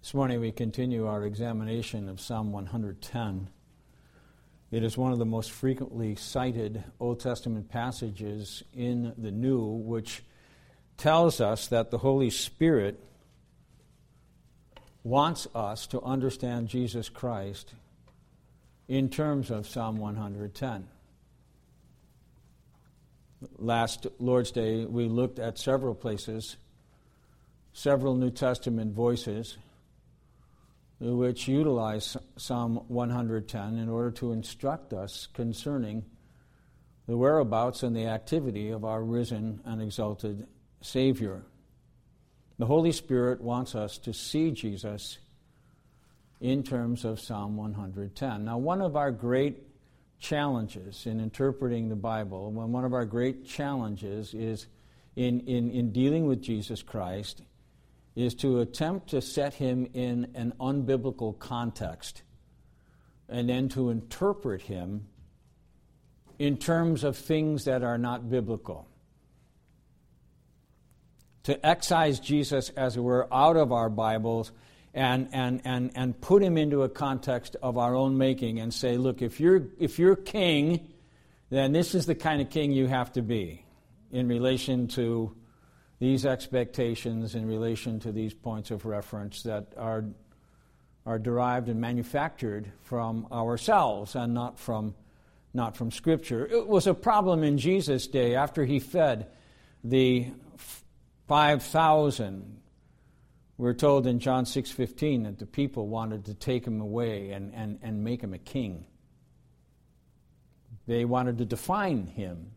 This morning we continue our examination of Psalm 110. It is one of the most frequently cited Old Testament passages in the New, which tells us that the Holy Spirit wants us to understand Jesus Christ in terms of Psalm 110. Last Lord's Day, we looked at several places, several New Testament voices, which utilize Psalm 110 in order to instruct us concerning the whereabouts and the activity of our risen and exalted Savior. The Holy Spirit wants us to see Jesus in terms of Psalm 110. Now, one of our great challenges in interpreting the Bible, one of our great challenges is in dealing with Jesus Christ, is to attempt to set him in an unbiblical context and then to interpret him in terms of things that are not biblical. To excise Jesus, as it were, out of our Bibles and put him into a context of our own making and say, look, if you're king, then this is the kind of king you have to be in relation to these expectations, in relation to these points of reference that are derived and manufactured from ourselves and not from Scripture. It was a problem in Jesus' day after he fed the 5,000. We're told in John 6:15 that the people wanted to take him away and make him a king. They wanted to define him.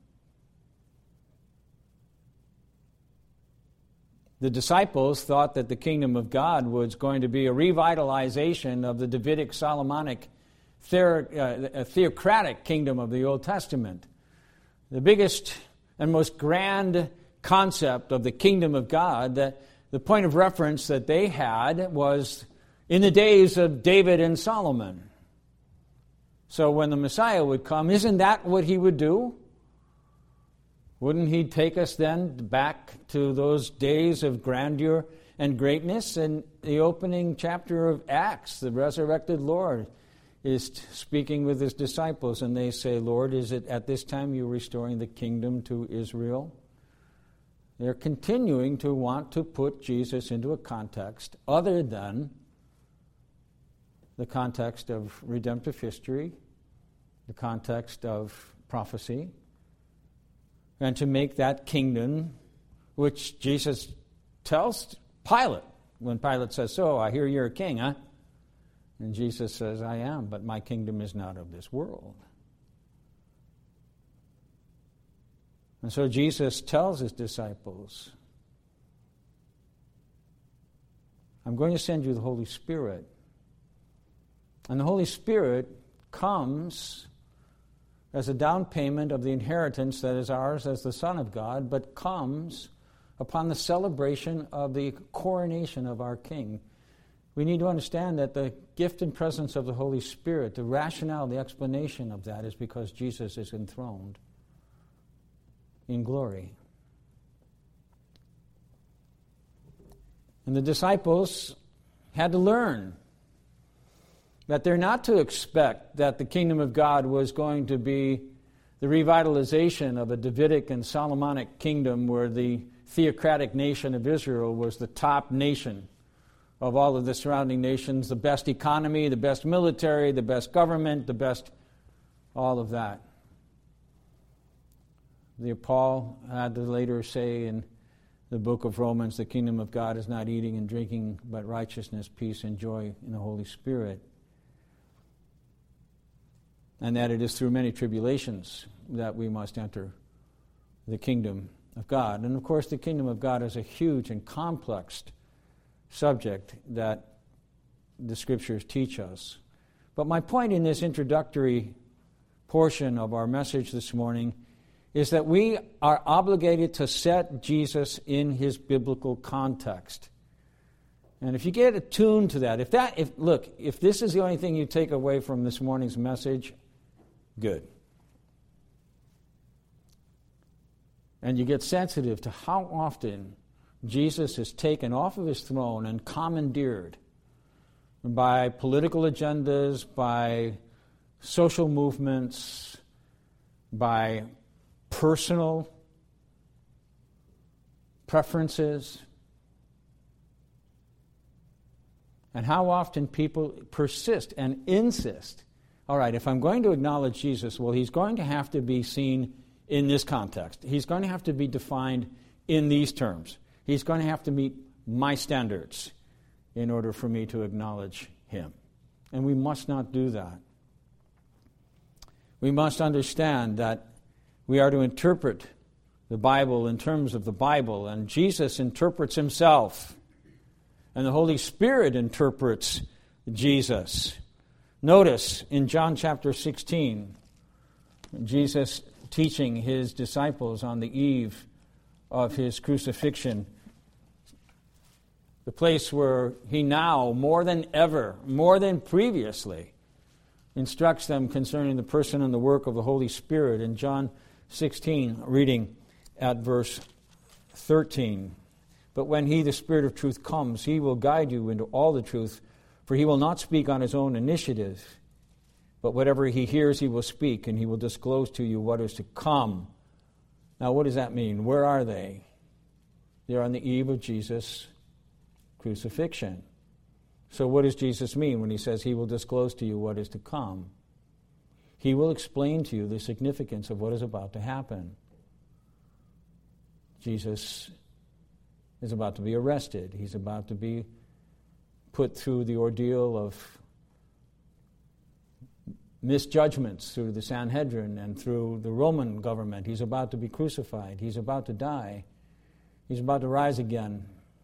The disciples thought that the kingdom of God was going to be a revitalization of the Davidic Solomonic theocratic kingdom of the Old Testament. The biggest and most grand concept of the kingdom of God, that the point of reference that they had was in the days of David and Solomon. So when the Messiah would come, isn't that what he would do? Wouldn't he take us then back to those days of grandeur and greatness? In the opening chapter of Acts, the resurrected Lord is speaking with his disciples, and they say, Lord, is it at this time you're restoring the kingdom to Israel? They're continuing to want to put Jesus into a context other than the context of redemptive history, the context of prophecy, and to make that kingdom, which Jesus tells Pilate, when Pilate says, so, I hear you're a king, huh? And Jesus says, I am, but my kingdom is not of this world. And so Jesus tells his disciples, I'm going to send you the Holy Spirit. And the Holy Spirit comes as a down payment of the inheritance that is ours as the Son of God, but comes upon the celebration of the coronation of our King. We need to understand that the gift and presence of the Holy Spirit, the rationale, the explanation of that is because Jesus is enthroned in glory. And the disciples had to learn that they're not to expect that the kingdom of God was going to be the revitalization of a Davidic and Solomonic kingdom where the theocratic nation of Israel was the top nation of all of the surrounding nations, the best economy, the best military, the best government, the best all of that. Paul had to later say in the book of Romans, the kingdom of God is not eating and drinking, but righteousness, peace, and joy in the Holy Spirit. And that it is through many tribulations that we must enter the kingdom of God. And of course, the kingdom of God is a huge and complex subject that the Scriptures teach us. But my point in this introductory portion of our message this morning is that we are obligated to set Jesus in his biblical context. And if you get attuned to that, if this is the only thing you take away from this morning's message, good. And you get sensitive to how often Jesus is taken off of his throne and commandeered by political agendas, by social movements, by personal preferences. And how often people persist and insist, all right, if I'm going to acknowledge Jesus, well, he's going to have to be seen in this context. He's going to have to be defined in these terms. He's going to have to meet my standards in order for me to acknowledge him. And we must not do that. We must understand that we are to interpret the Bible in terms of the Bible, and Jesus interprets himself, and the Holy Spirit interprets Jesus. Notice in John chapter 16, Jesus teaching his disciples on the eve of his crucifixion, the place where he now, more than ever, more than previously, instructs them concerning the person and the work of the Holy Spirit. In John 16, reading at verse 13, "But when he, the Spirit of truth, comes, he will guide you into all the truth, for he will not speak on his own initiative, but whatever he hears he will speak, and he will disclose to you what is to come." Now, what does that mean? Where are they? They're on the eve of Jesus' crucifixion. So what does Jesus mean when he says he will disclose to you what is to come? He will explain to you the significance of what is about to happen. Jesus is about to be arrested. He's about to be put through the ordeal of misjudgments through the Sanhedrin and through the Roman government. He's about to be crucified. He's about to die. He's about to rise again.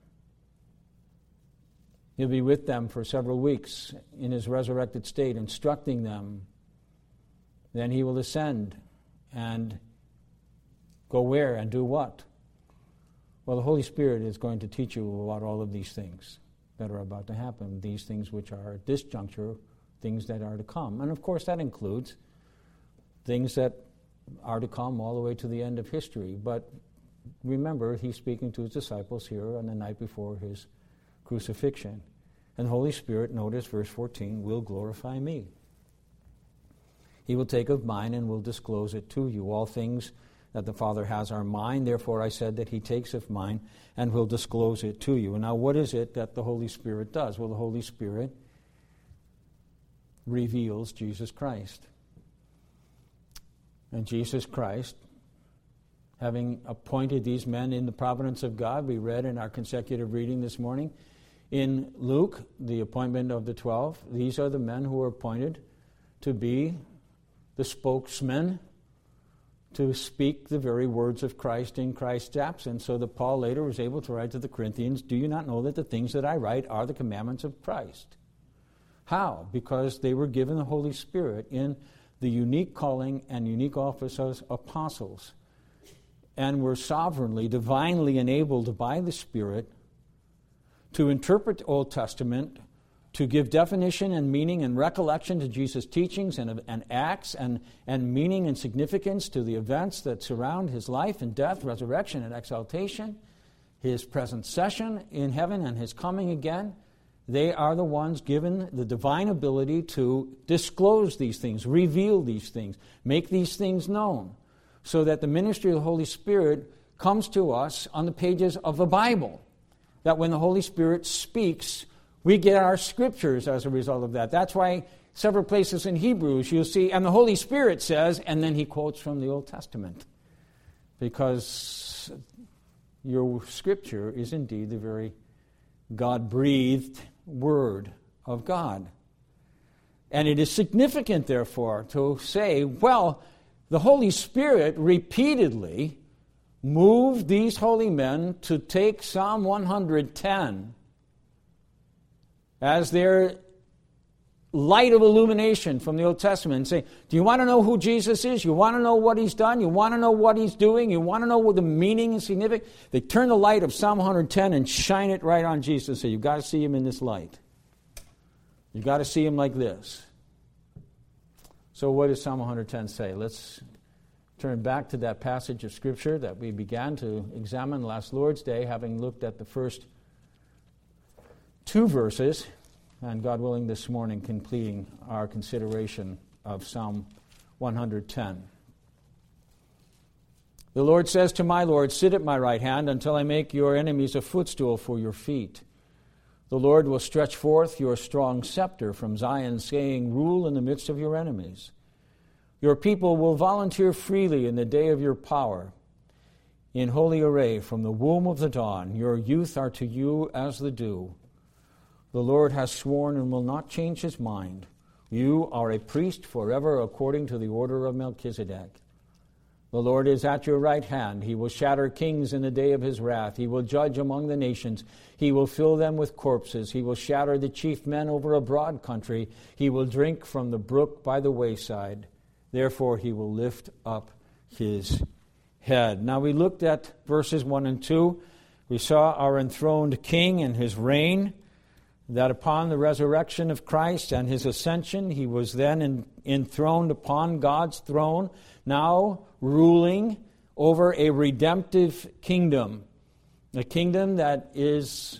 He'll be with them for several weeks in his resurrected state, instructing them. Then he will ascend and go where and do what? Well, the Holy Spirit is going to teach you about all of these things that are about to happen, these things which are at this juncture, things that are to come. And of course that includes things that are to come all the way to the end of history. But remember, he's speaking to his disciples here on the night before his crucifixion. And the Holy Spirit, notice verse 14, will glorify me. He will take of mine and will disclose it to you. All things that the Father has are mine, therefore I said that he takes of mine and will disclose it to you. And now what is it that the Holy Spirit does? Well, the Holy Spirit reveals Jesus Christ. And Jesus Christ, having appointed these men in the providence of God, we read in our consecutive reading this morning, in Luke, the appointment of the 12, these are the men who were appointed to be the spokesmen, to speak the very words of Christ in Christ's absence, so that Paul later was able to write to the Corinthians, "Do you not know that the things that I write are the commandments of Christ?" How? Because they were given the Holy Spirit in the unique calling and unique office as apostles, and were sovereignly, divinely enabled by the Spirit to interpret the Old Testament, to give definition and meaning and recollection to Jesus' teachings and acts and meaning and significance to the events that surround his life and death, resurrection and exaltation, his present session in heaven and his coming again. They are the ones given the divine ability to disclose these things, reveal these things, make these things known, so that the ministry of the Holy Spirit comes to us on the pages of the Bible. That when the Holy Spirit speaks, we get our scriptures as a result of that. That's why several places in Hebrews you'll see, and the Holy Spirit says, and then he quotes from the Old Testament. Because your scripture is indeed the very God-breathed Word of God. And it is significant, therefore, to say, well, the Holy Spirit repeatedly moved these holy men to take Psalm 110 as their light of illumination from the Old Testament and say, do you want to know who Jesus is? You want to know what he's done? You want to know what he's doing? You want to know what the meaning is significant? They turn the light of Psalm 110 and shine it right on Jesus and say, you've got to see him in this light. You've got to see him like this. So what does Psalm 110 say? Let's turn back to that passage of Scripture that we began to examine last Lord's Day, having looked at the first two verses. and God willing this morning completing our consideration of Psalm 110. The Lord says to my Lord, sit at my right hand until I make your enemies a footstool for your feet. The Lord will stretch forth your strong scepter from Zion, saying, rule in the midst of your enemies. Your people will volunteer freely in the day of your power. In holy array from the womb of the dawn, your youth are to you as the dew. The Lord has sworn and will not change his mind. You are a priest forever according to the order of Melchizedek. The Lord is at your right hand. He will shatter kings in the day of his wrath. He will judge among the nations. He will fill them with corpses. He will shatter the chief men over a broad country. He will drink from the brook by the wayside. Therefore he will lift up his head. Now we looked at verses 1 and 2. We saw our enthroned king and his reign, that upon the resurrection of Christ and his ascension, he was then enthroned upon God's throne, now ruling over a redemptive kingdom, a kingdom that is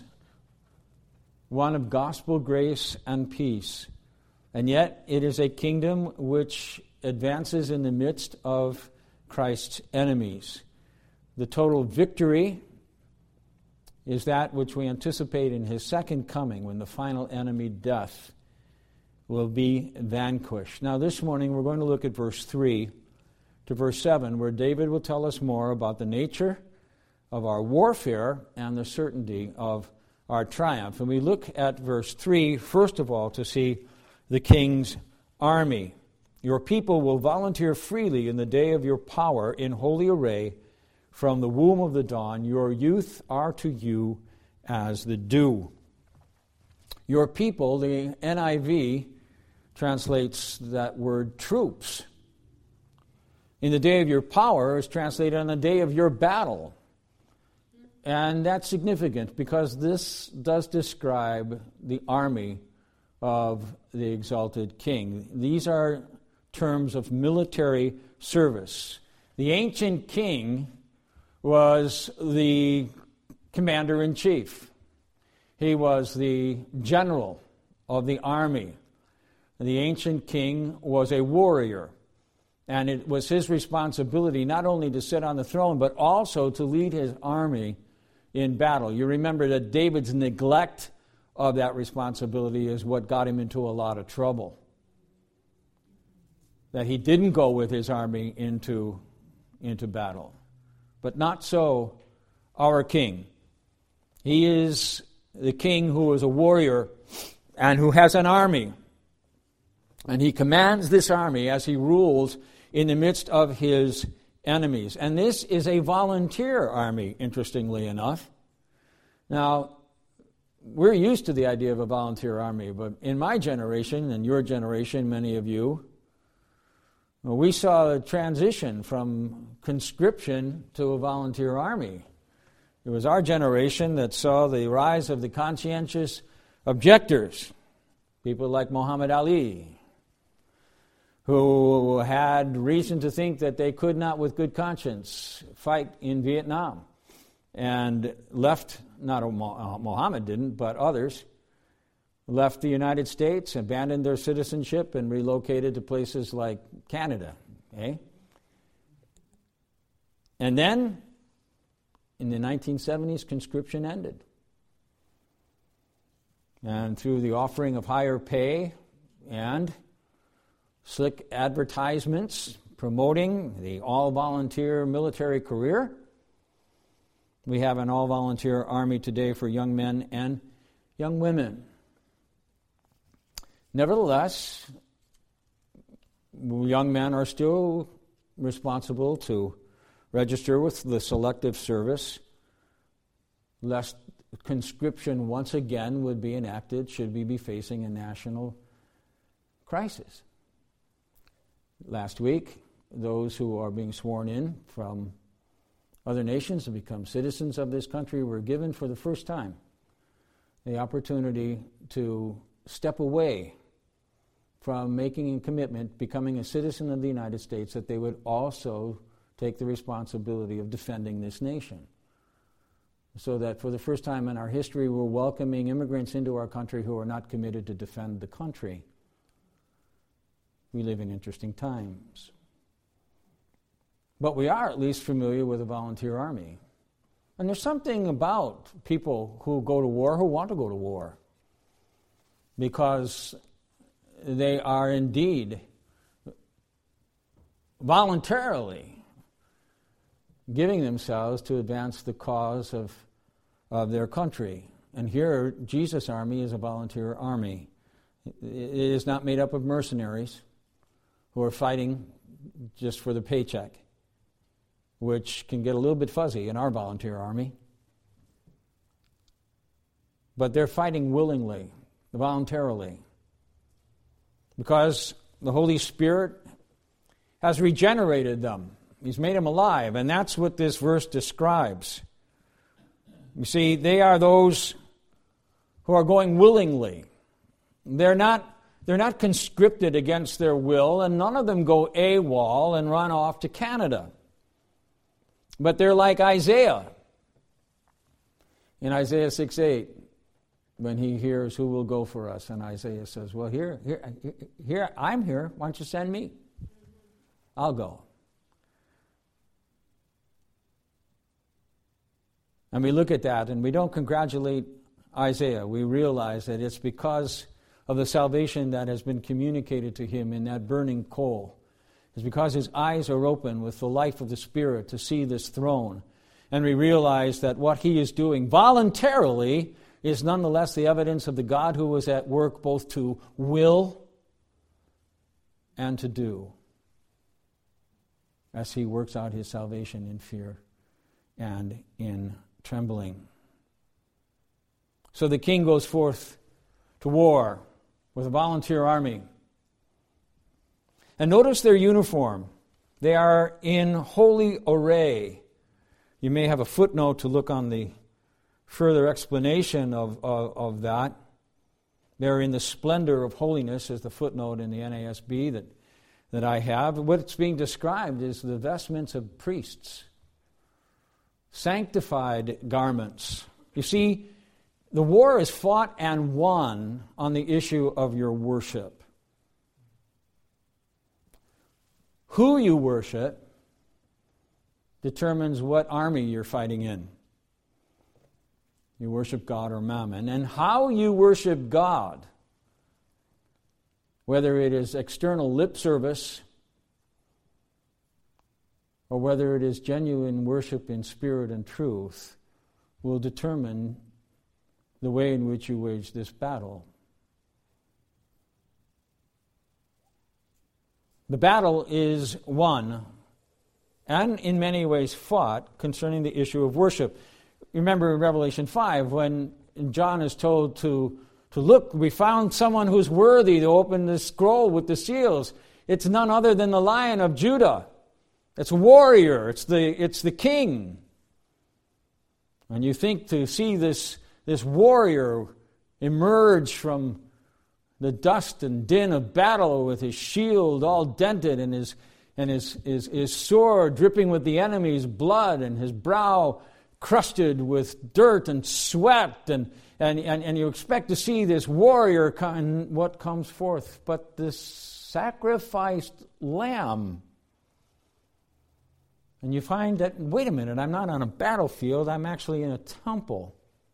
one of gospel grace and peace. And yet it is a kingdom which advances in the midst of Christ's enemies. The total victory is that which we anticipate in his second coming, when the final enemy, death, will be vanquished. Now this morning we're going to look at verse 3 to verse 7, where David will tell us more about the nature of our warfare and the certainty of our triumph. And we look at verse 3, first of all, to see the king's army. Your people will volunteer freely in the day of your power in holy array from the womb of the dawn. Your youth are to you as the dew. Your people, the NIV translates that word troops. In the day of your power is translated on the day of your battle. And that's significant because this does describe the army of the exalted king. These are terms of military service. The ancient king was the commander-in-chief. He was the general of the army. The ancient king was a warrior, and it was his responsibility not only to sit on the throne, but also to lead his army in battle. You remember that David's neglect of that responsibility is what got him into a lot of trouble. That he didn't go with his army into battle. But not so our king. He is the king who is a warrior and who has an army. And he commands this army as he rules in the midst of his enemies. And this is a volunteer army, interestingly enough. Now, we're used to the idea of a volunteer army, but in my generation and your generation, many of you, we saw a transition from conscription to a volunteer army. It was our generation that saw the rise of the conscientious objectors, people like Muhammad Ali, who had reason to think that they could not with good conscience fight in Vietnam, and left, not Muhammad didn't, but others, left the United States, abandoned their citizenship, and relocated to places like Canada. Okay? And then, in the 1970s, conscription ended. And through the offering of higher pay and slick advertisements promoting the all-volunteer military career, we have an all-volunteer army today for young men and young women. Nevertheless, young men are still responsible to register with the Selective Service, lest conscription once again would be enacted should we be facing a national crisis. Last week, those who are being sworn in from other nations to become citizens of this country were given for the first time the opportunity to step away from making a commitment, becoming a citizen of the United States, that they would also take the responsibility of defending this nation. so that for the first time in our history we're welcoming immigrants into our country who are not committed to defend the country. We live in interesting times. But we are at least familiar with a volunteer army. And there's something about people who go to war, who want to go to war, because they are indeed voluntarily giving themselves to advance the cause of their country. And here, Jesus' army is a volunteer army. It is not made up of mercenaries who are fighting just for the paycheck, which can get a little bit fuzzy in our volunteer army. But they're fighting willingly, voluntarily, because the Holy Spirit has regenerated them. He's made them alive, and that's what this verse describes. You see, they are those who are going willingly. They're not conscripted against their will, and none of them go AWOL and run off to Canada. But they're like Isaiah in Isaiah 6:8, when he hears who will go for us, and Isaiah says, well, here, I'm here. Why don't you send me? I'll go. And we look at that, and we don't congratulate Isaiah. We realize that it's because of the salvation that has been communicated to him in that burning coal. It's because his eyes are open with the life of the Spirit to see this throne. And we realize that what he is doing voluntarily is nonetheless the evidence of the God who was at work both to will and to do, as he works out his salvation in fear and in trembling. So the king goes forth to war with a volunteer army. And notice their uniform. They are in holy array. You may have a footnote to look on the further explanation of that. They're in the splendor of holiness, is the footnote in the NASB that I have. What's being described is the vestments of priests, sanctified garments. You see, the war is fought and won on the issue of your worship. Who you worship determines what army you're fighting in. You worship God or Mammon. And how you worship God, whether it is external lip service or whether it is genuine worship in spirit and truth, will determine the way in which you wage this battle. The battle is won and in many ways fought concerning the issue of worship. Remember in Revelation 5 when John is told to look, we found someone who's worthy to open the scroll with the seals. It's none other than the Lion of Judah. It's a warrior. It's the king. And you think to see this warrior emerge from the dust and din of battle with his shield all dented and his sword dripping with the enemy's blood and his brow crusted with dirt and sweat and you expect to see this warrior and what comes forth but this sacrificed lamb. And you find that, wait a minute, I'm not on a battlefield, I'm actually in a temple.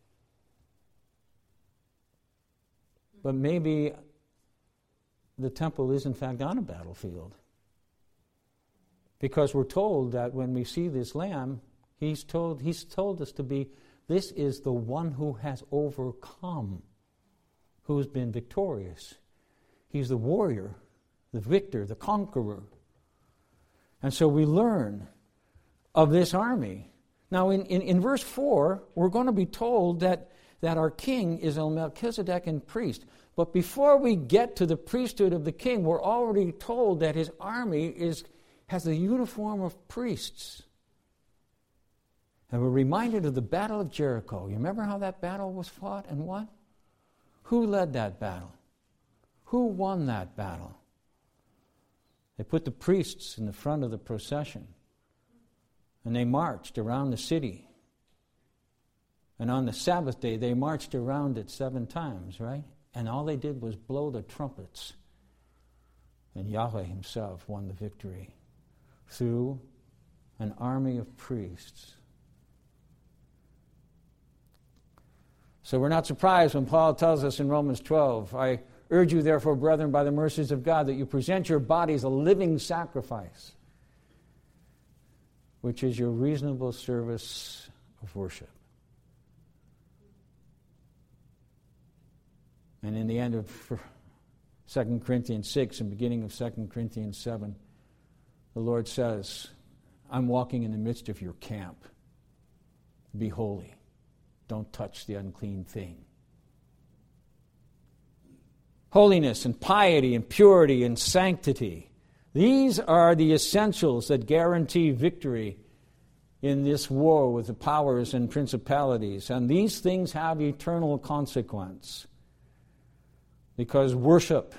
But maybe the temple is in fact on a battlefield. Because we're told that when we see this lamb, he's told us to be, this is the one who has overcome, who's been victorious. He's the warrior, the victor, the conqueror. And so we learn of this army. Now in verse 4, we're going to be told that our king is a Melchizedekan priest. But before we get to the priesthood of the king, we're already told that his army has the uniform of priests. And we're reminded of the Battle of Jericho. You remember how that battle was fought and won? Who led that battle? Who won that battle? They put the priests in the front of the procession, and they marched around the city. And on the Sabbath day, they marched around it 7 times, right? And all they did was blow the trumpets. And Yahweh himself won the victory through an army of priests. So we're not surprised when Paul tells us in Romans 12, I urge you therefore, brethren, by the mercies of God, that you present your bodies a living sacrifice, which is your reasonable service of worship. And in the end of 2 Corinthians 6 and beginning of 2 Corinthians 7, the Lord says, I'm walking in the midst of your camp. Be holy. Don't touch the unclean thing. Holiness and piety and purity and sanctity. These are the essentials that guarantee victory in this war with the powers and principalities. And these things have eternal consequence. Because worship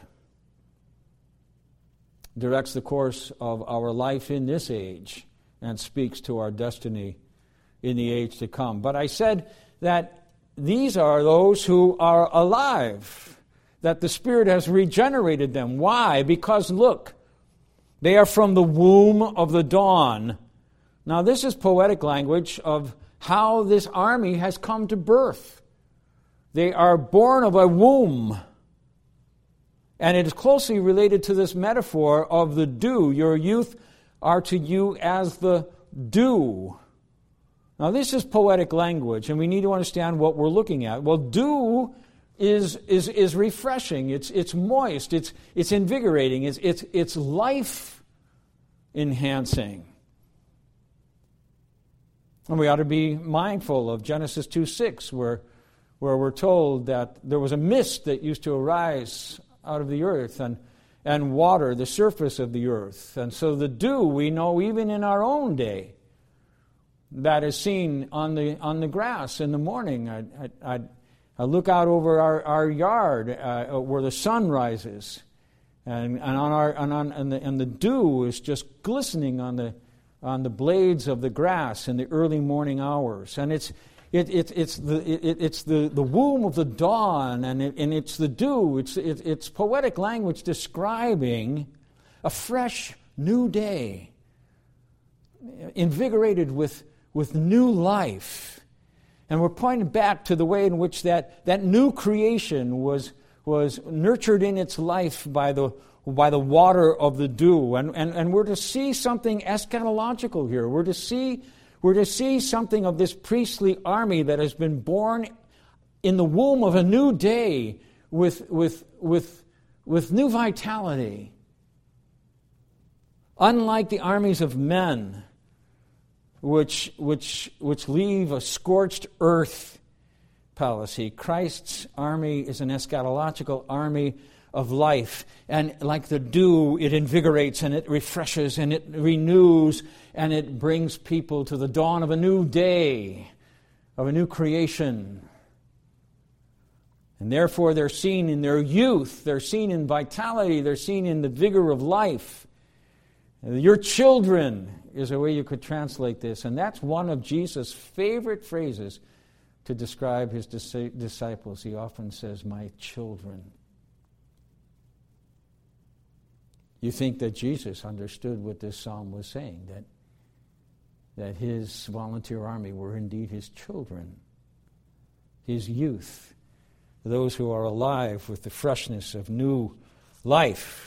directs the course of our life in this age and speaks to our destiny in the age to come. But I said that these are those who are alive, that the Spirit has regenerated them. Why? Because look, they are from the womb of the dawn. Now this is poetic language of how this army has come to birth. They are born of a womb. And it is closely related to this metaphor of the dew. Your youth are to you as the dew. Now this is poetic language, and we need to understand what we're looking at. Well, dew is refreshing. It's moist. It's invigorating. It's life enhancing. And we ought to be mindful of Genesis 2:6, where we're told that there was a mist that used to arise out of the earth and water the surface of the earth. And so the dew, we know even in our own day, that is seen on the grass in the morning. I look out over our yard where the sun rises, and the dew is just glistening on the blades of the grass in the early morning hours. And it's the womb of the dawn, and it's the dew. It's poetic language describing a fresh new day, invigorated with new life. And we're pointing back to the way in which that new creation was nurtured in its life by the water of the dew. And we're to see something eschatological here. We're to see something of this priestly army that has been born in the womb of a new day with new vitality. Unlike the armies of men, which leave a scorched earth policy, Christ's army is an eschatological army of life. And like the dew, it invigorates and it refreshes and it renews and it brings people to the dawn of a new day, of a new creation. And therefore they're seen in their youth, they're seen in vitality, they're seen in the vigor of life. Your children is a way you could translate this, and that's one of Jesus' favorite phrases to describe his disciples. He often says, my children. You think that Jesus understood what this psalm was saying, that his volunteer army were indeed his children, his youth, those who are alive with the freshness of new life,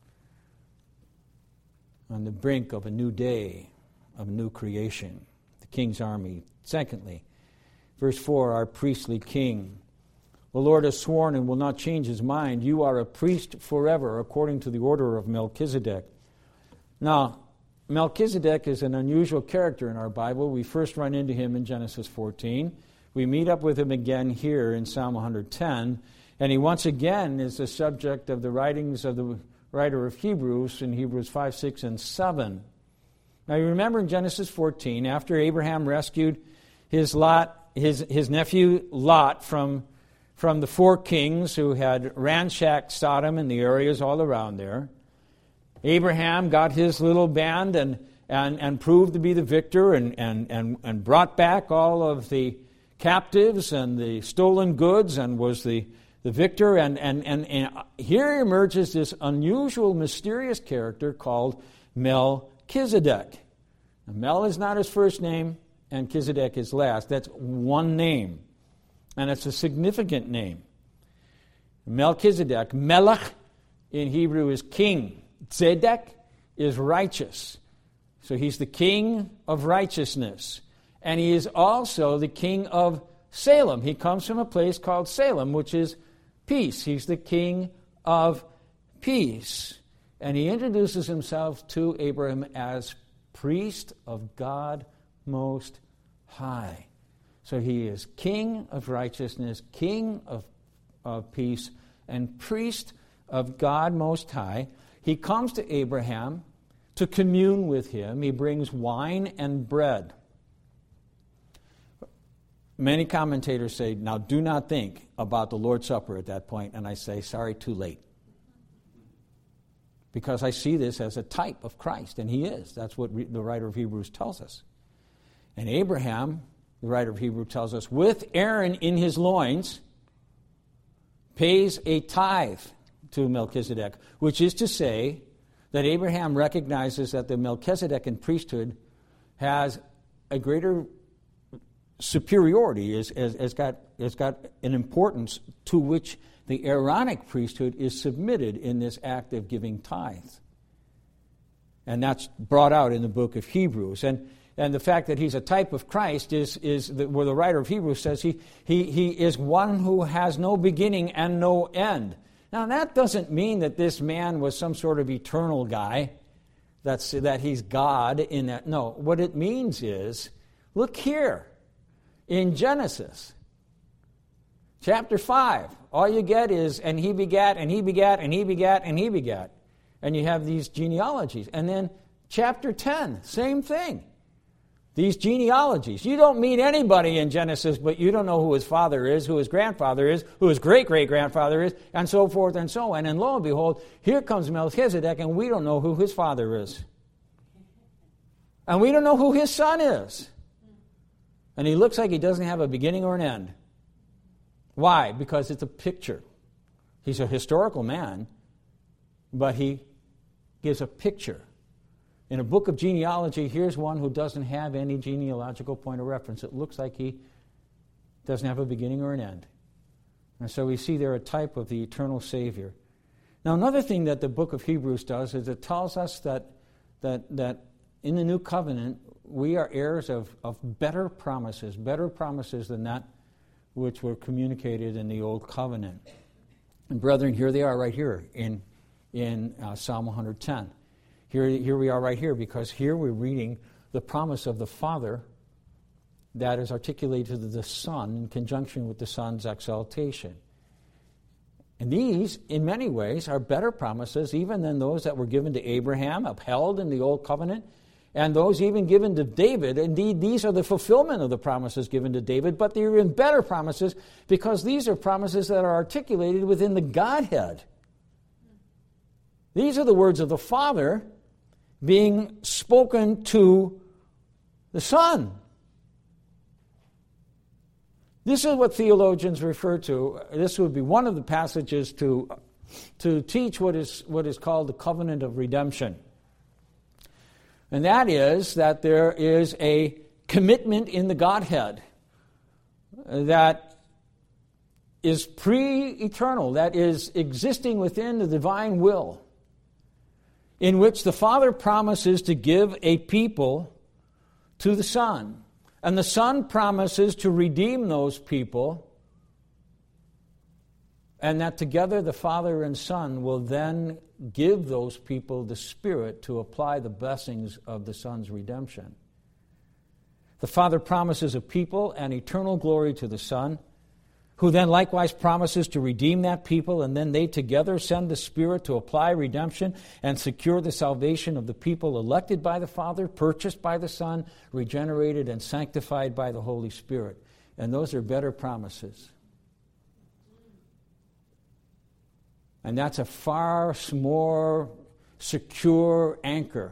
on the brink of a new day, of a new creation, the king's army. Secondly, verse 4, our priestly king. The Lord has sworn and will not change his mind. You are a priest forever, according to the order of Melchizedek. Now, Melchizedek is an unusual character in our Bible. We first run into him in Genesis 14. We meet up with him again here in Psalm 110. And he once again is the subject of the writings of the writer of Hebrews in Hebrews 5, 6, and 7. Now you remember in Genesis 14, after Abraham rescued his nephew Lot from the 4 kings who had ransacked Sodom and the areas all around there, Abraham got his little band and proved to be the victor and brought back all of the captives and the stolen goods and was the victor. And here emerges this unusual, mysterious character called Melchizedek. Now, Mel is not his first name, and Melchizedek is last. That's one name, and it's a significant name. Melchizedek, Melech in Hebrew is king. Tzedek is righteous. So he's the king of righteousness. And he is also the king of Salem. He comes from a place called Salem, which is peace. He's the king of peace. And he introduces himself to Abraham as priest of God Most High. So he is king of righteousness, king of peace, and priest of God Most High. He comes to Abraham to commune with him. He brings wine and bread. Many commentators say, now do not think about the Lord's Supper at that point. And I say, sorry, too late. Because I see this as a type of Christ, and he is. That's what the writer of Hebrews tells us. And Abraham, the writer of Hebrews tells us, with Aaron in his loins, pays a tithe to Melchizedek, which is to say that Abraham recognizes that the Melchizedekan priesthood has a greater superiority, has got an importance to which the Aaronic priesthood is submitted in this act of giving tithes. And that's brought out in the book of Hebrews. And the fact that he's a type of Christ is where the writer of Hebrews says he is one who has no beginning and no end. Now that doesn't mean that this man was some sort of eternal guy, that he's God in that. No, what it means is, look here in Genesis chapter 5. All you get is, and he begat, and he begat, and he begat, and he begat. And you have these genealogies. And then chapter 10, same thing. These genealogies. You don't meet anybody in Genesis, but you don't know who his father is, who his grandfather is, who his great-great-grandfather is, and so forth and so on. And lo and behold, here comes Melchizedek, and we don't know who his father is. And we don't know who his son is. And he looks like he doesn't have a beginning or an end. Why? Because it's a picture. He's a historical man, but he gives a picture. In a book of genealogy, here's one who doesn't have any genealogical point of reference. It looks like he doesn't have a beginning or an end. And so we see there a type of the eternal Savior. Now, another thing that the book of Hebrews does is it tells us that in the new covenant, we are heirs of better promises than that which were communicated in the old covenant. And brethren, here they are right here in Psalm 110. Here we are right here, because here we're reading the promise of the Father that is articulated to the Son in conjunction with the Son's exaltation. And these, in many ways, are better promises even than those that were given to Abraham, upheld in the Old Covenant, and those even given to David. Indeed, these are the fulfillment of the promises given to David, but they're even better promises because these are promises that are articulated within the Godhead. These are the words of the Father being spoken to the Son. This is what theologians refer to. This would be one of the passages to teach what is called the covenant of redemption. And that is that there is a commitment in the Godhead that is pre-eternal, that is existing within the divine will, in which the Father promises to give a people to the Son. And the Son promises to redeem those people, and that together the Father and Son will then give those people the Spirit to apply the blessings of the Son's redemption. The Father promises a people and eternal glory to the Son, who then likewise promises to redeem that people, and then they together send the Spirit to apply redemption and secure the salvation of the people elected by the Father, purchased by the Son, regenerated and sanctified by the Holy Spirit. And those are better promises. And that's a far more secure anchor,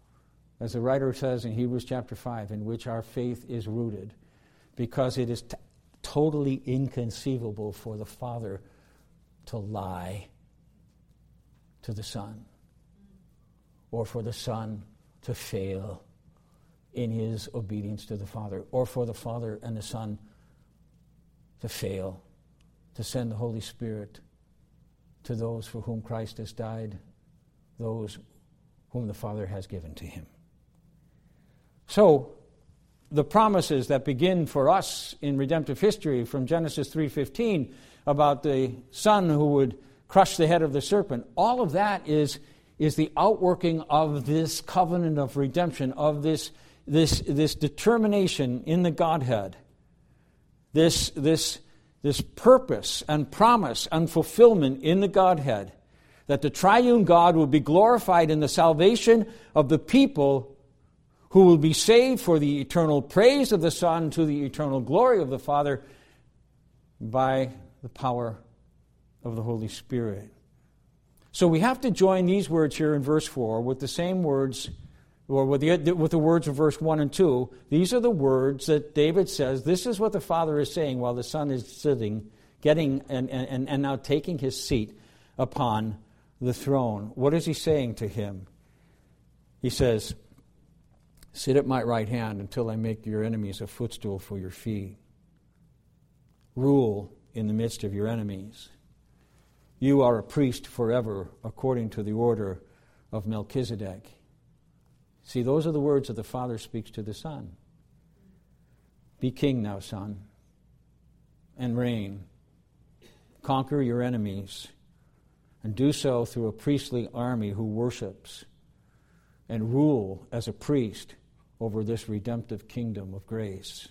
as the writer says in Hebrews chapter 5, in which our faith is rooted, because it is totally inconceivable for the Father to lie to the Son, or for the Son to fail in his obedience to the Father, or for the Father and the Son to fail to send the Holy Spirit to those for whom Christ has died, those whom the Father has given to him. So, the promises that begin for us in redemptive history from Genesis 3:15 about the Son who would crush the head of the serpent, all of that is the outworking of this covenant of redemption, of this determination in the Godhead, this purpose and promise and fulfillment in the Godhead, that the triune God will be glorified in the salvation of the people who will be saved for the eternal praise of the Son to the eternal glory of the Father by the power of the Holy Spirit. So we have to join these words here in verse 4 with the same words, or with the words of verse 1 and 2. These are the words that David says, this is what the Father is saying while the Son is sitting, getting and now taking his seat upon the throne. What is he saying to him? He says, sit at my right hand until I make your enemies a footstool for your feet. Rule in the midst of your enemies. You are a priest forever, according to the order of Melchizedek. See, those are the words that the Father speaks to the Son. Be king now, Son, and reign. Conquer your enemies, and do so through a priestly army who worships, and rule as a priest over this redemptive kingdom of grace.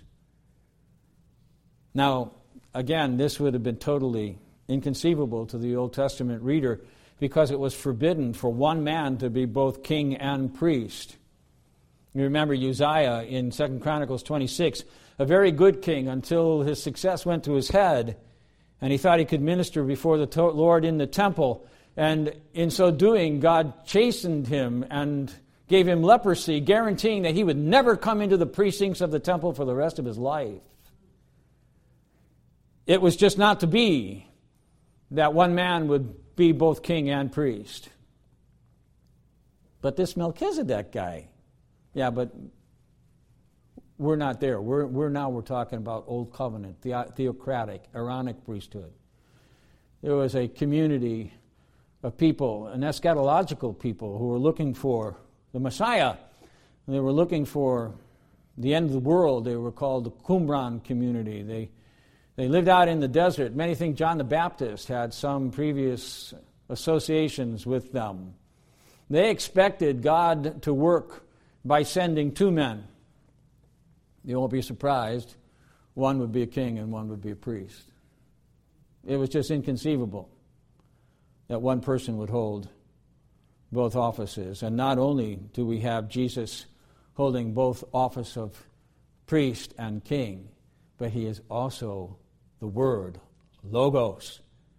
Now, again, this would have been totally inconceivable to the Old Testament reader because it was forbidden for one man to be both king and priest. You remember Uzziah in 2 Chronicles 26, a very good king until his success went to his head and he thought he could minister before the Lord in the temple. And in so doing, God chastened him and gave him leprosy, guaranteeing that he would never come into the precincts of the temple for the rest of his life. It was just not to be that one man would be both king and priest. But this Melchizedek guy, yeah, but we're not there. We're talking about Old Covenant, theocratic, Aaronic priesthood. There was a community of people, an eschatological people, who were looking for the Messiah. They were looking for the end of the world. They were called the Qumran community. They lived out in the desert. Many think John the Baptist had some previous associations with them. They expected God to work by sending two men. You won't be surprised. One would be a king and one would be a priest. It was just inconceivable that one person would hold both offices. And not only do we have Jesus holding both office of priest and king, but he is also the Word, Logos.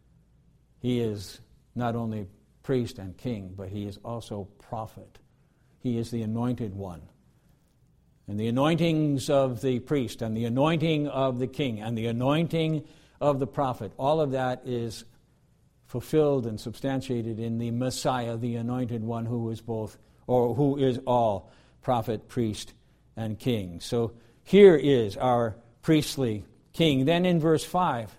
He is not only priest and king, but he is also prophet. He is the anointed one. And the anointings of the priest and the anointing of the king and the anointing of the prophet, all of that is fulfilled and substantiated in the Messiah, the anointed one who is both, or who is all prophet, priest, and king. So here is our priestly king. Then in verse 5,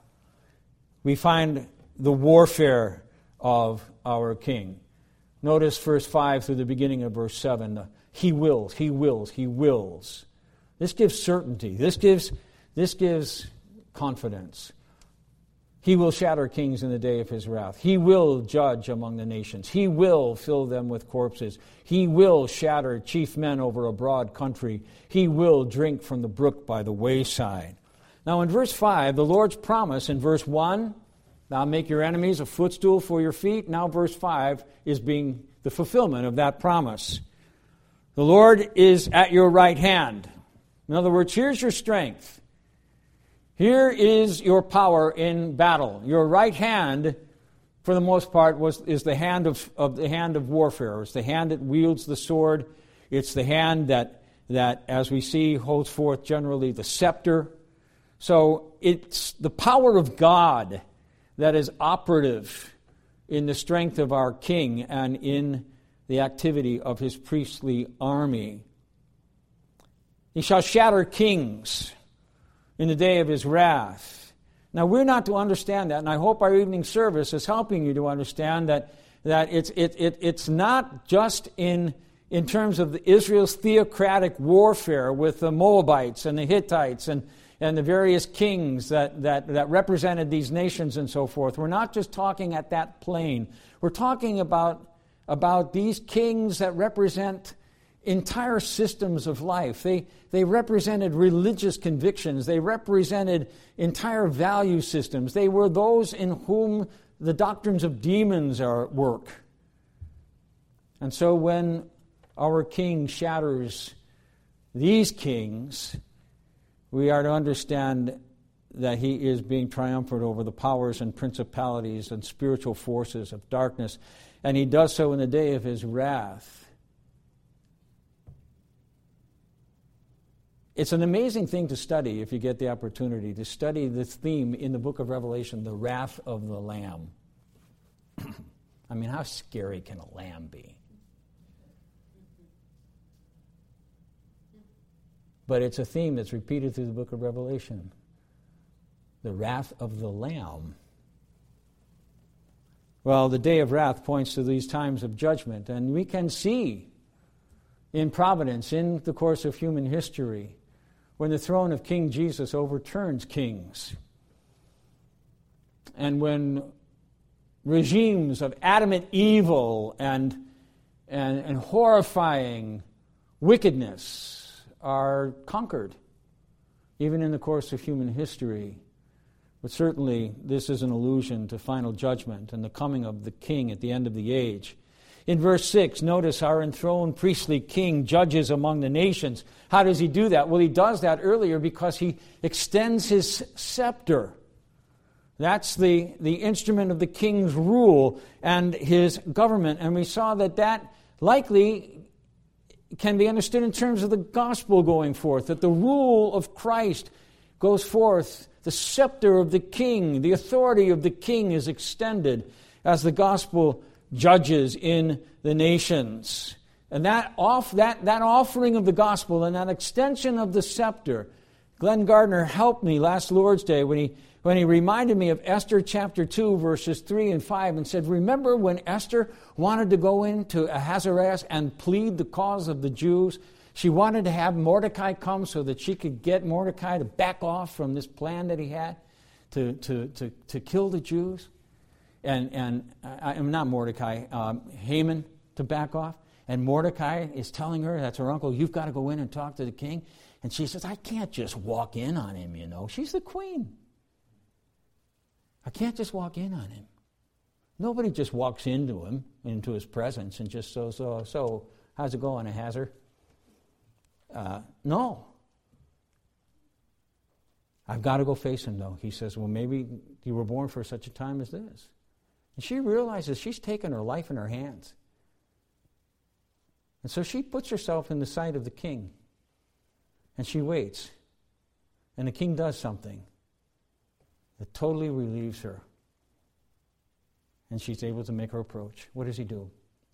we find the warfare of our king. Notice verse 5 through the beginning of verse 7. He wills, he wills, he wills. This gives certainty. This gives confidence. He will shatter kings in the day of his wrath. He will judge among the nations. He will fill them with corpses. He will shatter chief men over a broad country. He will drink from the brook by the wayside. Now in verse 5, the Lord's promise in verse 1, "Thou make your enemies a footstool for your feet." Now verse 5 is being the fulfillment of that promise. The Lord is at your right hand. In other words, here's your strength. Here is your power in battle. Your right hand, for the most part, is the hand of warfare. It's the hand that wields the sword. It's the hand that, as we see, holds forth generally the scepter. So it's the power of God that is operative in the strength of our king and in the activity of his priestly army. He shall shatter kings in the day of his wrath. Now, we're not to understand that, and I hope our evening service is helping you to understand that it's not just in terms of Israel's theocratic warfare with the Moabites and the Hittites and the various kings that represented these nations and so forth. We're not just talking at that plane. We're talking about these kings that represent entire systems of life. They represented religious convictions. They represented entire value systems. They were those in whom the doctrines of demons are at work. And so when our king shatters these kings, we are to understand that he is being triumphant over the powers and principalities and spiritual forces of darkness, and he does so in the day of his wrath. It's an amazing thing to study if you get the opportunity to study this theme in the book of Revelation, the wrath of the Lamb. I mean, how scary can a lamb be? But it's a theme that's repeated through the book of Revelation. The wrath of the Lamb. Well, the day of wrath points to these times of judgment, and we can see in providence, in the course of human history, when the throne of King Jesus overturns kings, and when regimes of adamant evil and horrifying wickedness are conquered, even in the course of human history. But certainly this is an allusion to final judgment and the coming of the King at the end of the age. In verse 6, notice our enthroned priestly king judges among the nations. How does he do that? Well, he does that earlier because he extends his scepter. That's the instrument of the king's rule and his government. And we saw that likely can be understood in terms of the gospel going forth, that the rule of Christ goes forth. The scepter of the king, the authority of the king is extended as the gospel judges in the nations. And that offering of the gospel and that extension of the scepter, Glenn Gardner helped me last Lord's Day when he reminded me of Esther chapter 2, verses 3 and 5, and said, remember when Esther wanted to go into Ahasuerus and plead the cause of the Jews? She wanted to have Mordecai come so that she could get Mordecai to back off from this plan that he had to kill the Jews. And I'm not Mordecai, Haman to back off. And Mordecai is telling her, that's her uncle, you've got to go in and talk to the king. And she says, I can't just walk in on him, you know. She's the queen. I can't just walk in on him. Nobody just walks into him, into his presence, and just so, how's it going, Ahasuerus? No. I've got to go face him, though. He says, well, maybe you were born for such a time as this. And she realizes she's taken her life in her hands. And so she puts herself in the sight of the king. And she waits. And the king does something that totally relieves her. And she's able to make her approach. What does he do?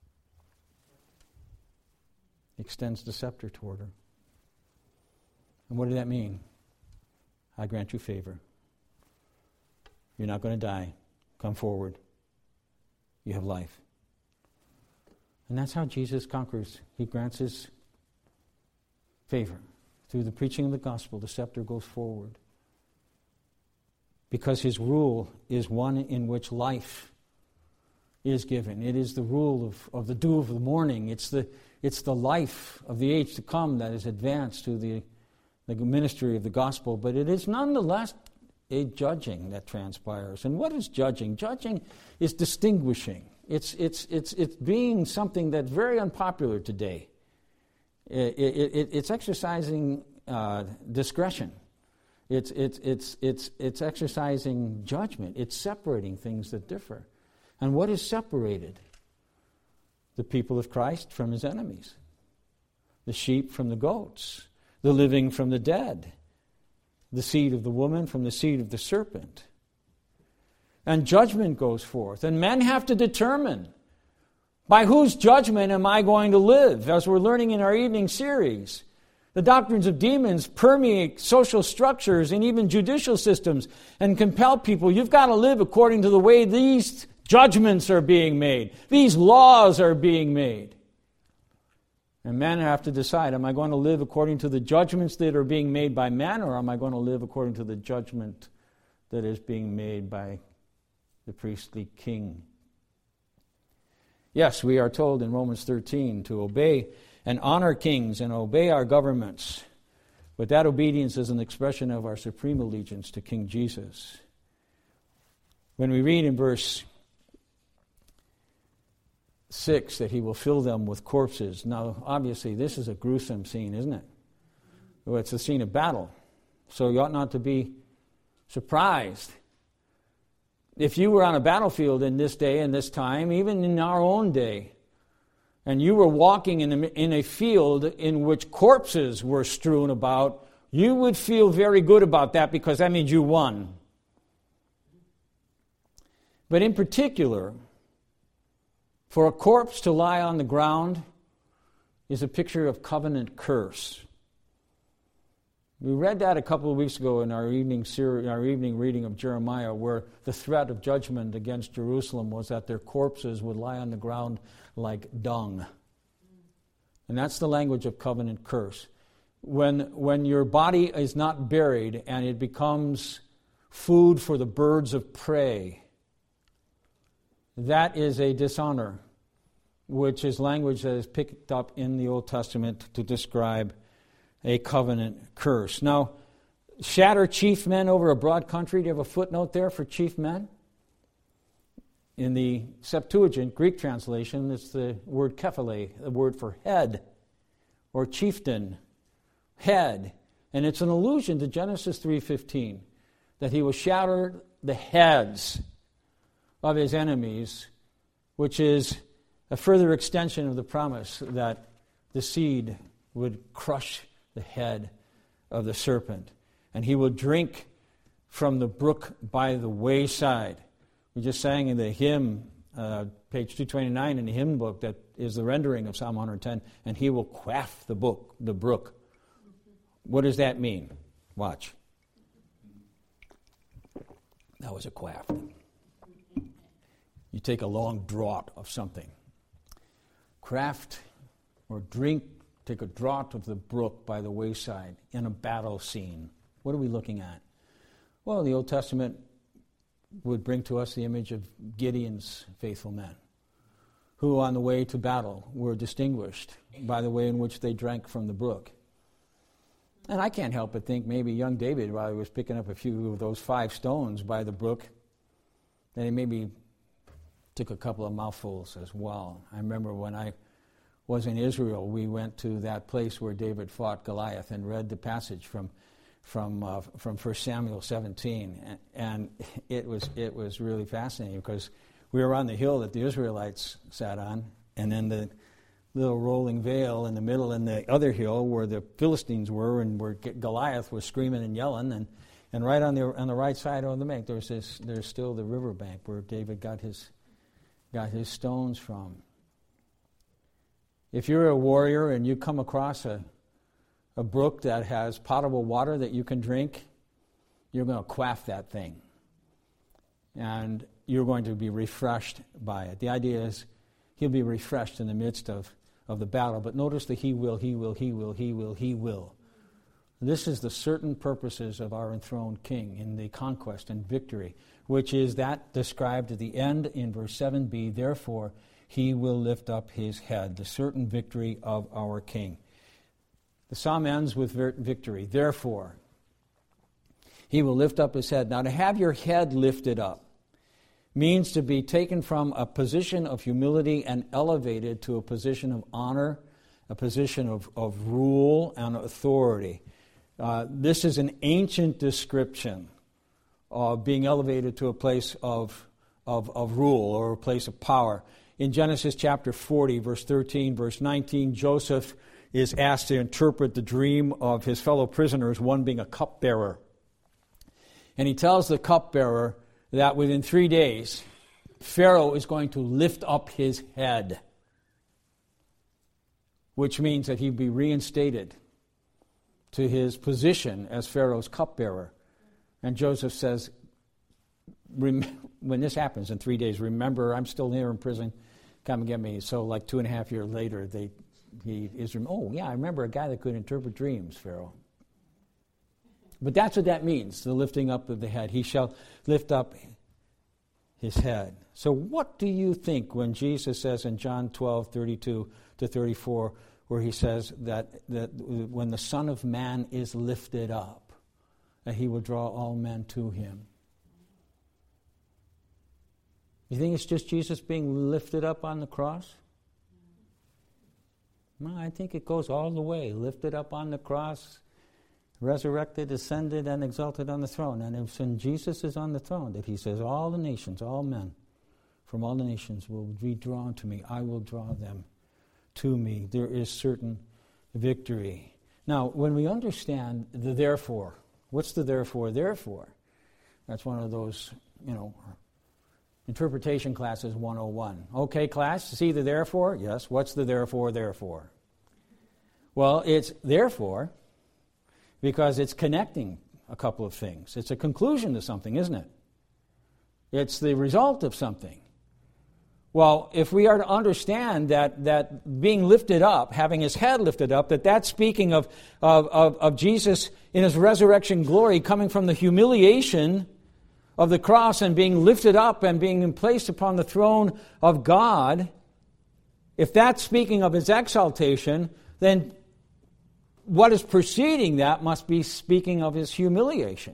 He extends the scepter toward her. And what did that mean? I grant you favor. You're not going to die. Come forward. You have life. And that's how Jesus conquers. He grants his favor. Through the preaching of the gospel, the scepter goes forward. Because his rule is one in which life is given. It is the rule of the dew of the morning. It's the life of the age to come that is advanced to the ministry of the gospel. But it is nonetheless a judging that transpires. And what is judging? Judging is distinguishing. It's being something that's very unpopular today. It's exercising discretion. It's exercising judgment. It's separating things that differ. And what is separated? The people of Christ from his enemies. The sheep from the goats. The living from the dead. the seed of the woman from the seed of the serpent. And judgment goes forth. And men have to determine, by whose judgment am I going to live? As we're learning in our evening series, the doctrines of demons permeate social structures and even judicial systems and compel people. You've got to live according to the way these judgments are being made. These laws are being made. And men have to decide, am I going to live according to the judgments that are being made by men, or am I going to live according to the judgment that is being made by the priestly king? Yes, we are told in Romans 13 to obey and honor kings and obey our governments. But that obedience is an expression of our supreme allegiance to King Jesus. When we read in verse 6 that he will fill them with corpses. Now, obviously, this is a gruesome scene, isn't it? Well, it's a scene of battle. So you ought not to be surprised. If you were on a battlefield in this day and this time, even in our own day, and you were walking in a field in which corpses were strewn about, you would feel very good about that because that means you won. But in particular, for a corpse to lie on the ground is a picture of covenant curse. We read that a couple of weeks ago in our evening reading of Jeremiah, where the threat of judgment against Jerusalem was that their corpses would lie on the ground like dung. And that's the language of covenant curse. When your body is not buried and it becomes food for the birds of prey, that is a dishonor, which is language that is picked up in the Old Testament to describe a covenant curse. Now, shatter chief men over a broad country. Do you have a footnote there for chief men? In the Septuagint, Greek translation, it's the word kephale, the word for head, or chieftain, head. And it's an allusion to Genesis 3:15, that he will shatter the heads of his enemies, which is a further extension of the promise that the seed would crush the head of the serpent. And he will drink from the brook by the wayside. We just sang in the hymn, page 229 in the hymn book, that is the rendering of Psalm 110, and he will quaff the brook. What does that mean? Watch. That was a quaff. You take a long draught of something. Craft or drink, take a draught of the brook by the wayside in a battle scene. What are we looking at? Well, the Old Testament would bring to us the image of Gideon's faithful men, who on the way to battle were distinguished by the way in which they drank from the brook. And I can't help but think maybe young David, while he was picking up a few of those 5 stones by the brook, that he maybe took a couple of mouthfuls as well. I remember when I was in Israel, we went to that place where David fought Goliath and read the passage from 1 Samuel 17, and it was really fascinating because we were on the hill that the Israelites sat on, and then the little rolling vale in the middle, and the other hill where the Philistines were, and where Goliath was screaming and yelling, and right on the right side of the bank there's still the riverbank where David got his stones from. If you're a warrior and you come across a brook that has potable water that you can drink, you're going to quaff that thing. And you're going to be refreshed by it. The idea is he'll be refreshed in the midst of the battle. But notice the he will. This is the certain purposes of our enthroned King in the conquest and victory, which is that described at the end in verse 7b, therefore he will lift up his head, the certain victory of our King. The psalm ends with victory. Therefore, he will lift up his head. Now, to have your head lifted up means to be taken from a position of humility and elevated to a position of honor, a position of rule and authority. This is an ancient description of being elevated to a place of rule or a place of power. In Genesis chapter 40, verse 13, verse 19, Joseph is asked to interpret the dream of his fellow prisoners, one being a cupbearer. And he tells the cupbearer that within 3 days, Pharaoh is going to lift up his head, which means that he'd be reinstated to his position as Pharaoh's cupbearer. And Joseph says, when this happens in 3 days, remember, I'm still here in prison. Come and get me. So like 2.5 years later, I remember a guy that could interpret dreams, Pharaoh. But that's what that means, the lifting up of the head. He shall lift up his head. So what do you think when Jesus says in John 12:32-34, where he says that when the Son of Man is lifted up, that he will draw all men to him? You think it's just Jesus being lifted up on the cross? No, I think it goes all the way. Lifted up on the cross, resurrected, ascended, and exalted on the throne. And it's when Jesus is on the throne that he says, all the nations, all men from all the nations will be drawn to me. I will draw them to me. There is certain victory. Now, when we understand the therefore, what's the therefore? That's one of those, interpretation classes 101. Okay, class, see the therefore? Yes. What's the therefore? Well, it's therefore because it's connecting a couple of things. It's a conclusion to something, isn't it? It's the result of something. Well, if we are to understand that being lifted up, having his head lifted up, that's speaking of Jesus in his resurrection glory coming from the humiliation of the cross and being lifted up and being placed upon the throne of God, if that's speaking of his exaltation, then what is preceding that must be speaking of his humiliation.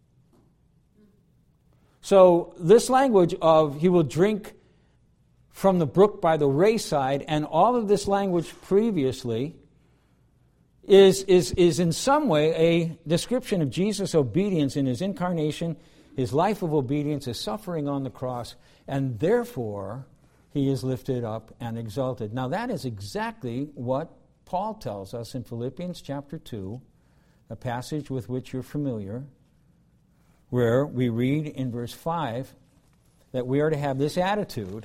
So this language of he will drink from the brook by the wayside, and all of this language previously is in some way a description of Jesus' obedience in his incarnation, his life of obedience, his suffering on the cross, and therefore he is lifted up and exalted. Now that is exactly what Paul tells us in Philippians chapter 2, a passage with which you're familiar, where we read in verse 5 that we are to have this attitude,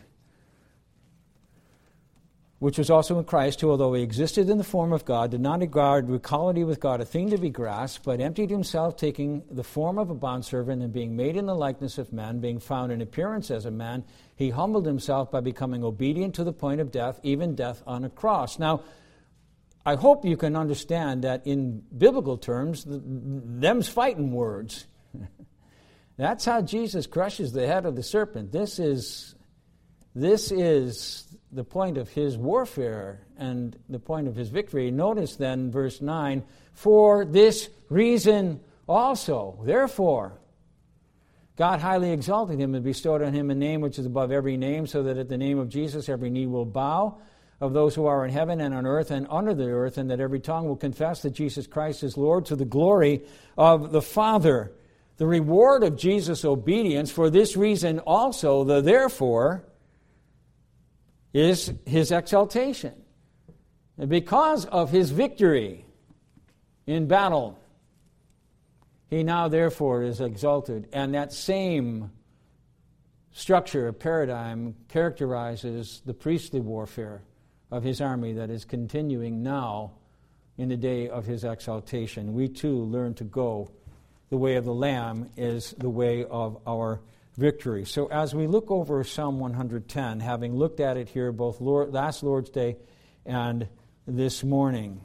which was also in Christ, who, although he existed in the form of God, did not regard equality with God a thing to be grasped, but emptied himself, taking the form of a bondservant, and being made in the likeness of men, being found in appearance as a man, he humbled himself by becoming obedient to the point of death, even death on a cross. Now, I hope you can understand that in biblical terms, them's fighting words. That's how Jesus crushes the head of the serpent. This is the point of his warfare and the point of his victory. Notice then, verse 9, for this reason also, therefore, God highly exalted him and bestowed on him a name which is above every name, so that at the name of Jesus every knee will bow, of those who are in heaven and on earth and under the earth, and that every tongue will confess that Jesus Christ is Lord, to the glory of the Father. The reward of Jesus' obedience, for this reason also, the therefore, is his exaltation. And because of his victory in battle, he now therefore is exalted. And that same structure, paradigm, characterizes the priestly warfare of his army that is continuing now in the day of his exaltation. We too learn to go the way of the Lamb is the way of our victory. So as we look over Psalm 110, having looked at it here both last Lord's Day and this morning,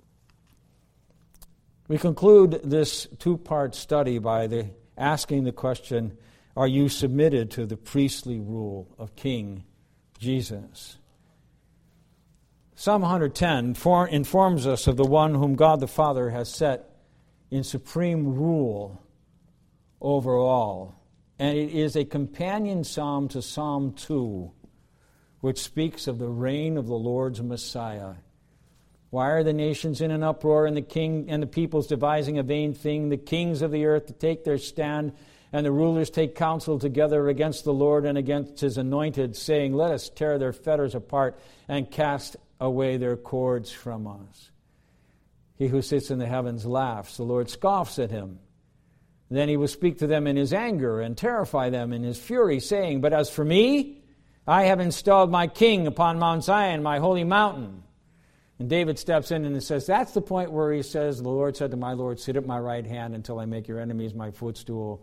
we conclude this two-part study by asking the question, are you submitted to the priestly rule of King Jesus? Psalm 110 informs us of the one whom God the Father has set in supreme rule over all. And it is a companion psalm to Psalm 2, which speaks of the reign of the Lord's Messiah. Why are the nations in an uproar, and the king and the peoples devising a vain thing? The kings of the earth to take their stand, and the rulers take counsel together against the Lord and against his anointed, saying, let us tear their fetters apart and cast away their cords from us. He who sits in the heavens laughs. The Lord scoffs at him. Then he will speak to them in his anger and terrify them in his fury, saying, But as for me, I have installed my king upon Mount Zion, my holy mountain. And David steps in and says, that's the point where he says, the Lord said to my Lord, sit at my right hand until I make your enemies my footstool.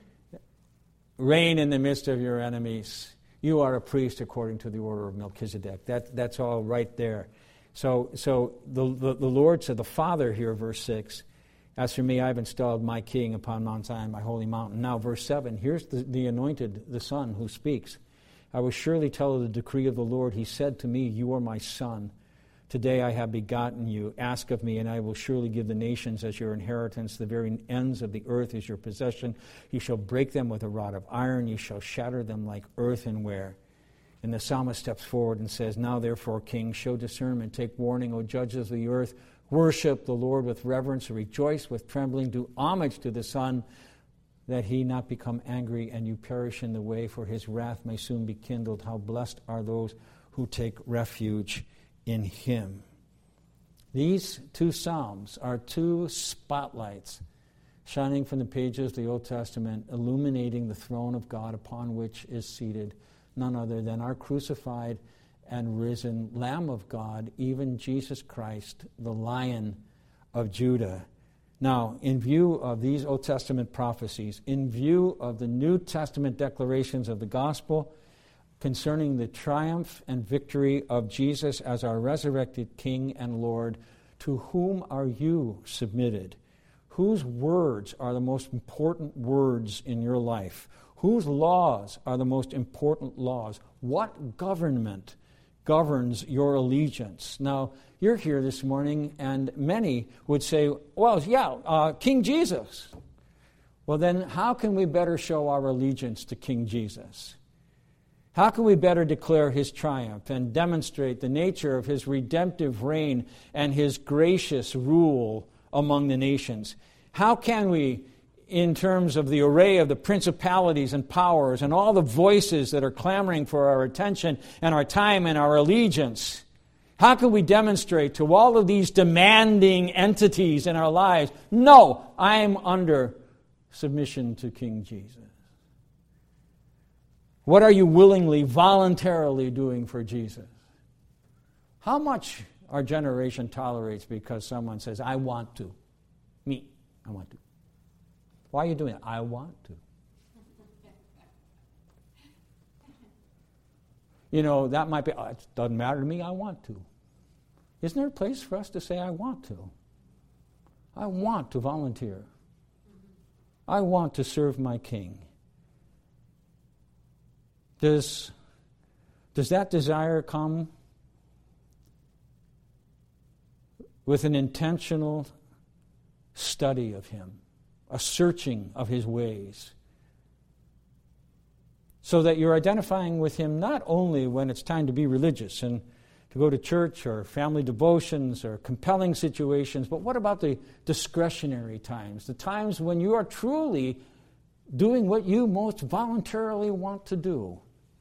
Reign in the midst of your enemies. You are a priest according to the order of Melchizedek. That's all right there. So the Lord said, the Father here, verse 6, as for me, I've installed my king upon Mount Zion, my holy mountain. Now, verse 7, here's the anointed, the Son, who speaks. I will surely tell of the decree of the Lord. He said to me, you are my Son. Today I have begotten you. Ask of me, and I will surely give the nations as your inheritance, the very ends of the earth as your possession. You shall break them with a rod of iron. You shall shatter them like earthenware. And the psalmist steps forward and says, now therefore, kings, show discernment, take warning, O judges of the earth. Worship the Lord with reverence, rejoice with trembling, do homage to the Son, that he not become angry and you perish in the way, for his wrath may soon be kindled. How blessed are those who take refuge in him. These two psalms are two spotlights shining from the pages of the Old Testament, illuminating the throne of God upon which is seated none other than our crucified and risen Lamb of God, even Jesus Christ, the Lion of Judah. Now, in view of these Old Testament prophecies, in view of the New Testament declarations of the gospel concerning the triumph and victory of Jesus as our resurrected King and Lord, to whom are you submitted? Whose words are the most important words in your life? Whose laws are the most important laws? What government governs your allegiance? Now, you're here this morning, and many would say, well, King Jesus. Well, then how can we better show our allegiance to King Jesus? How can we better declare his triumph and demonstrate the nature of his redemptive reign and his gracious rule among the nations? How can we, in terms of the array of the principalities and powers and all the voices that are clamoring for our attention and our time and our allegiance, how can we demonstrate to all of these demanding entities in our lives, no, I am under submission to King Jesus? What are you willingly, voluntarily doing for Jesus? How much our generation tolerates because someone says, I want to. Me, I want to. Why are you doing it? I want to. That might be, it doesn't matter to me, I want to. Isn't there a place for us to say, I want to? I want to volunteer. I want to serve my King. Does that desire come with an intentional study of him, a searching of his ways, so that you're identifying with him not only when it's time to be religious and to go to church or family devotions or compelling situations, but what about the discretionary times, the times when you are truly doing what you most voluntarily want to do?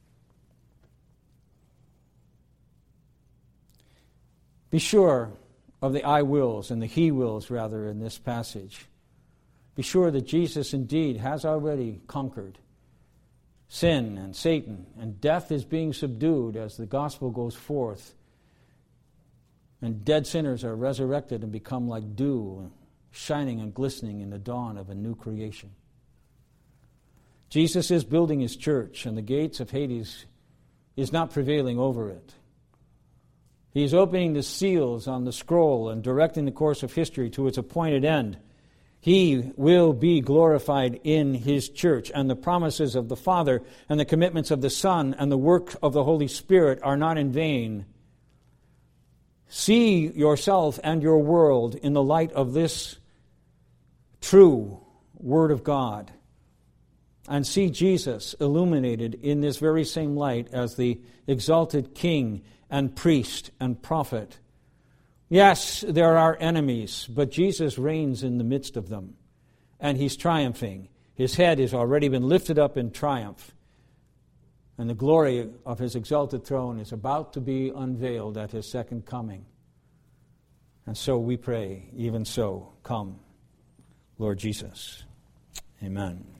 Be sure of the I wills and the he wills, rather, in this passage. Be sure that Jesus indeed has already conquered sin and Satan, and death is being subdued as the gospel goes forth, and dead sinners are resurrected and become like dew, shining and glistening in the dawn of a new creation. Jesus is building his church, and the gates of Hades is not prevailing over it. He is opening the seals on the scroll and directing the course of history to its appointed end. He will be glorified in his church, and the promises of the Father and the commitments of the Son and the work of the Holy Spirit are not in vain. See yourself and your world in the light of this true Word of God, and see Jesus illuminated in this very same light as the exalted King and priest and prophet. Yes, there are enemies, but Jesus reigns in the midst of them, and he's triumphing. His head has already been lifted up in triumph, and the glory of his exalted throne is about to be unveiled at his second coming. And so we pray, even so, come, Lord Jesus. Amen.